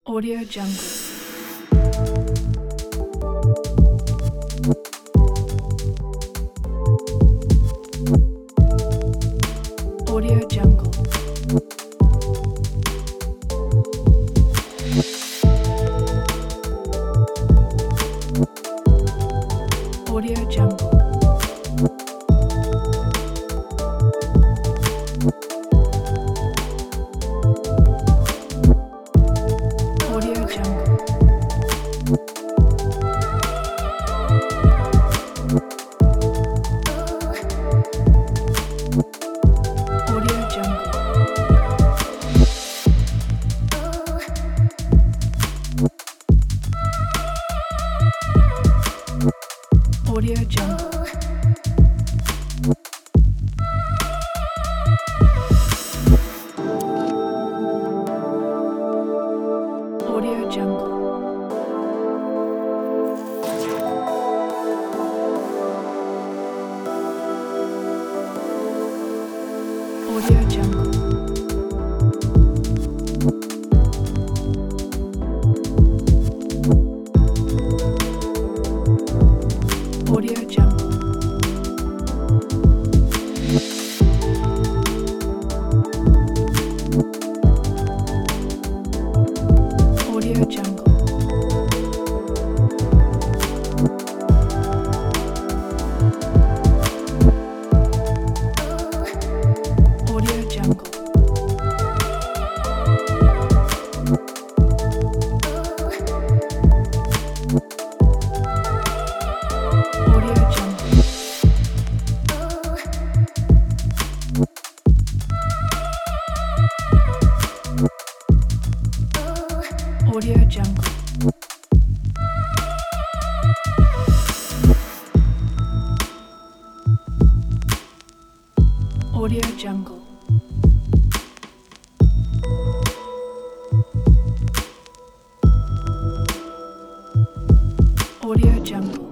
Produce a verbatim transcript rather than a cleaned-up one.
Audio Jungle. Audio Jungle. Audio Jungle. Audio Jungle. Audio Jungle. Audio Jungle. Audio Jungle. Audio Jungle. Audio Jungle. Audio Jungle. Audio Jungle. Audio Jungle. Audio Jungle. Audio Jungle. Audio Jungle.